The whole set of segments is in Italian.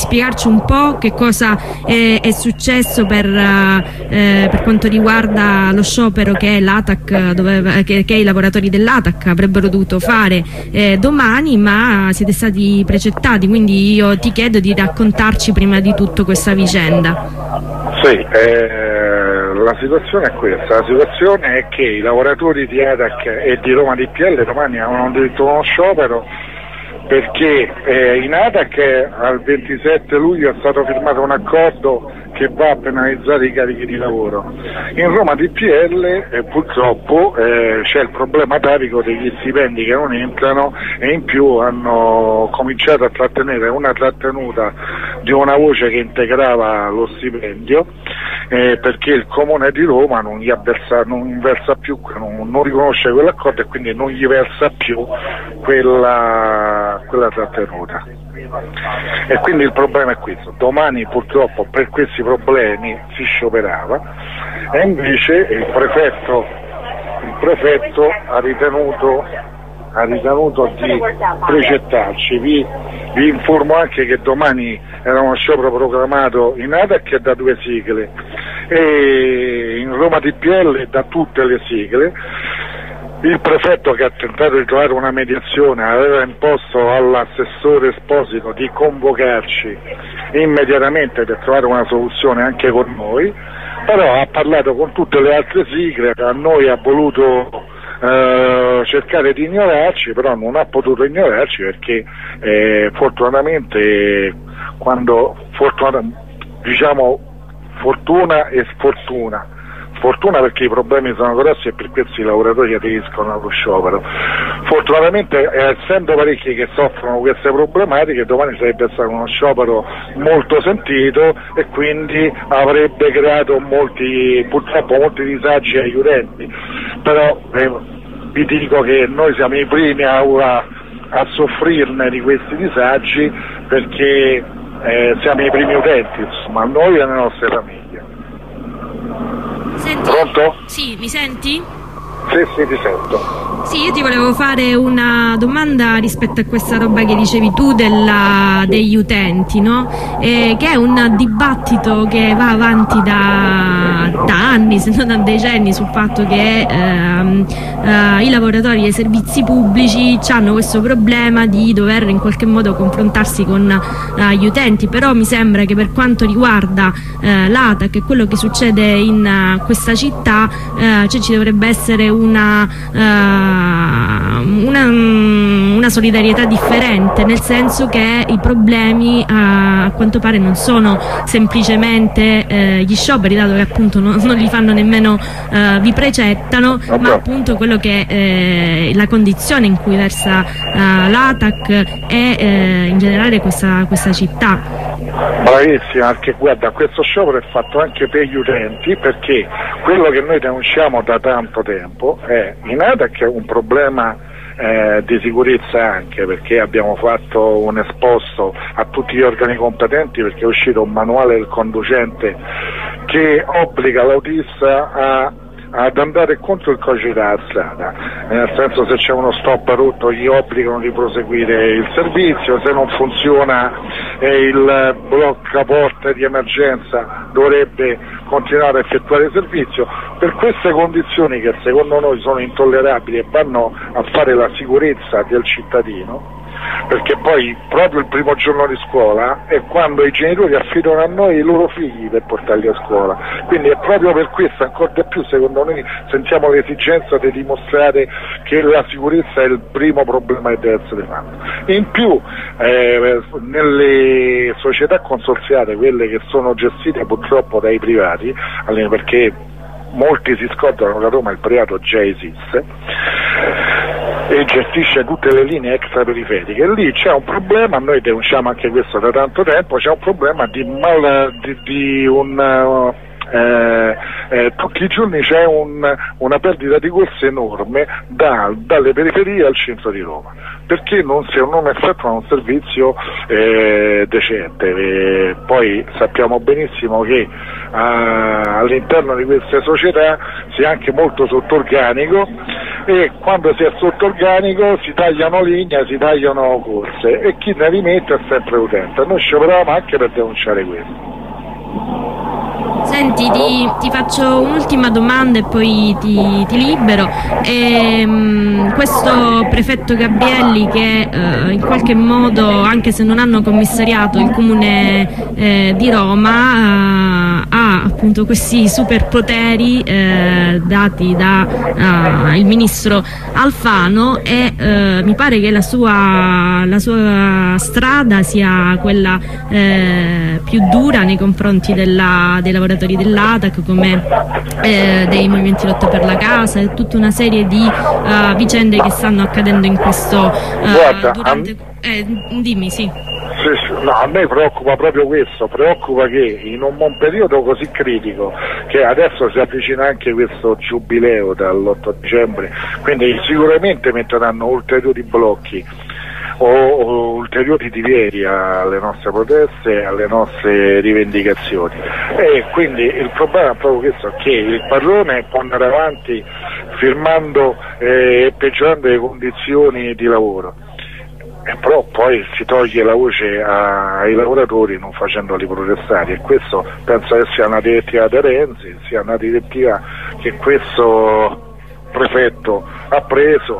spiegarci un po' che cosa è successo per quanto riguarda lo sciopero che l'ATAC che i lavoratori dell'ATAC avrebbero dovuto fare domani, ma siete stati precettati, quindi io ti chiedo di raccontarci prima di tutto questa vicenda. Sì, la situazione è questa, la situazione è che i lavoratori di ATAC e di Roma DPL domani hanno diritto a uno sciopero perché in ATAC al 27 luglio è stato firmato un accordo che va a penalizzare i carichi di lavoro. In Roma DPL purtroppo c'è il problema atavico degli stipendi che non entrano, e in più hanno cominciato a trattenere una trattenuta di una voce che integrava lo stipendio perché il Comune di Roma non versa più, non riconosce quell'accordo e quindi non gli versa più quella trattenuta. E quindi il problema è questo: domani purtroppo per questi problemi si scioperava, e invece il prefetto ha ritenuto di precettarci. Vi informo anche che domani era uno sciopero programmato in ATAC da 2 sigle e in Roma DPL da tutte le sigle. Il prefetto, che ha tentato di trovare una mediazione, aveva imposto all'assessore Esposito di convocarci immediatamente per trovare una soluzione anche con noi, però ha parlato con tutte le altre sigle, a noi ha voluto cercare di ignorarci, però non ha potuto ignorarci perché fortunatamente fortuna e sfortuna. Fortuna perché i problemi sono grossi e per questi i lavoratori aderiscono allo sciopero. Fortunatamente, essendo parecchi che soffrono queste problematiche, domani sarebbe stato uno sciopero molto sentito e quindi avrebbe creato purtroppo molti disagi agli utenti. Però vi dico che noi siamo i primi a soffrirne di questi disagi perché siamo i primi utenti, insomma, noi e le nostre famiglie. Senti? Pronto? Sì, mi senti? Sì, ti sento. Sì, io ti volevo fare una domanda rispetto a questa roba che dicevi tu degli utenti, no? Che è un dibattito che va avanti da anni, se non da decenni, sul fatto che i lavoratori dei servizi pubblici hanno questo problema di dover in qualche modo confrontarsi con gli utenti, però mi sembra che per quanto riguarda l'ATAC e quello che succede in questa città ci dovrebbe essere una solidarietà differente, nel senso che i problemi a quanto pare non sono semplicemente gli scioperi, dato che appunto non li fanno nemmeno vi precettano, ma appunto quello che è la condizione in cui versa l'ATAC e in generale questa città. Bravissima, perché guarda, questo sciopero è fatto anche per gli utenti, perché quello che noi denunciamo da tanto tempo è in ATAC un problema di sicurezza, anche perché abbiamo fatto un esposto a tutti gli organi competenti, perché è uscito un manuale del conducente che obbliga l'autista ad andare contro il codice della strada, nel senso, se c'è uno stop rotto gli obbligano di proseguire il servizio, se non funziona il bloccaporte di emergenza dovrebbe continuare a effettuare il servizio. Per queste condizioni, che secondo noi sono intollerabili e vanno a fare la sicurezza del cittadino, perché poi proprio il primo giorno di scuola è quando i genitori affidano a noi i loro figli per portarli a scuola, quindi è proprio per questo ancora di più secondo noi sentiamo l'esigenza di dimostrare che la sicurezza è il primo problema che deve essere fatto. In più nelle società consorziate, quelle che sono gestite purtroppo dai privati, perché molti si scordano che a Roma il privato già esiste e gestisce tutte le linee extraperiferiche, lì c'è un problema, noi denunciamo anche questo da tanto tempo, c'è un problema tutti i giorni c'è una perdita di corse enorme dalle periferie al centro di Roma. perché non effettuano un servizio decente. Poi sappiamo benissimo che all'interno di queste società si è anche molto sotto organico, e quando si è sotto organico si tagliano linee, si tagliano corse, e chi ne rimette è sempre utente. Noi scioperavamo anche per denunciare questo. Senti, ti faccio un'ultima domanda e poi ti libero. Questo prefetto Gabrielli, che in qualche modo, anche se non hanno commissariato il comune di Roma, ha appunto questi superpoteri dati da il ministro Alfano, e mi pare che la sua strada sia quella più dura nei confronti dei lavoratori dell'ATAC, come dei movimenti lotta per la casa, e tutta una serie di vicende che stanno accadendo in questo dimmi. Sì. No, a me preoccupa proprio questo, preoccupa che in un periodo così critico, che adesso si avvicina anche questo giubileo dall'8 dicembre, quindi sicuramente metteranno ulteriori blocchi o ulteriori divieti alle nostre proteste, alle nostre rivendicazioni, e quindi il problema è proprio questo, che il padrone può andare avanti firmando e peggiorando le condizioni di lavoro, però poi si toglie la voce ai lavoratori non facendoli protestare, e questo penso che sia una direttiva di Renzi, sia una direttiva che questo prefetto ha preso,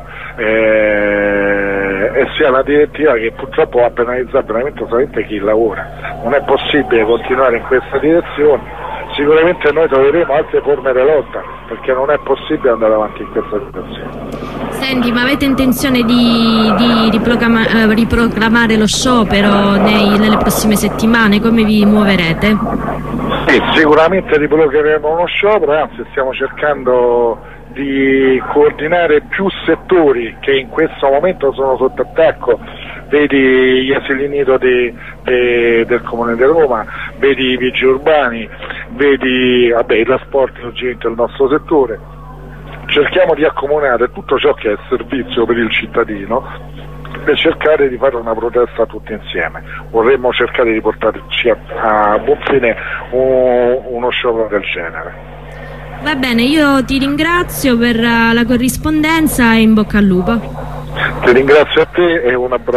e sia una direttiva che purtroppo va a penalizzare veramente solamente chi lavora. Non è possibile continuare in questa direzione, sicuramente noi troveremo altre forme di lotta, perché non è possibile andare avanti in questa situazione. Senti, ma avete intenzione di riprogramare lo sciopero nelle prossime settimane? Come vi muoverete? Sì, sicuramente riprogrammeremo uno sciopero, anzi stiamo cercando di coordinare più settori che in questo momento sono sotto attacco, vedi gli asili nido del Comune di Roma, vedi i vigili urbani, vedi i trasporti urgenti del nostro settore. Cerchiamo di accomunare tutto ciò che è servizio per il cittadino per cercare di fare una protesta tutti insieme. Vorremmo cercare di portarci a buon fine uno sciopero del genere. Va bene, io ti ringrazio per la corrispondenza e in bocca al lupo. Ti ringrazio a te e un abbraccio.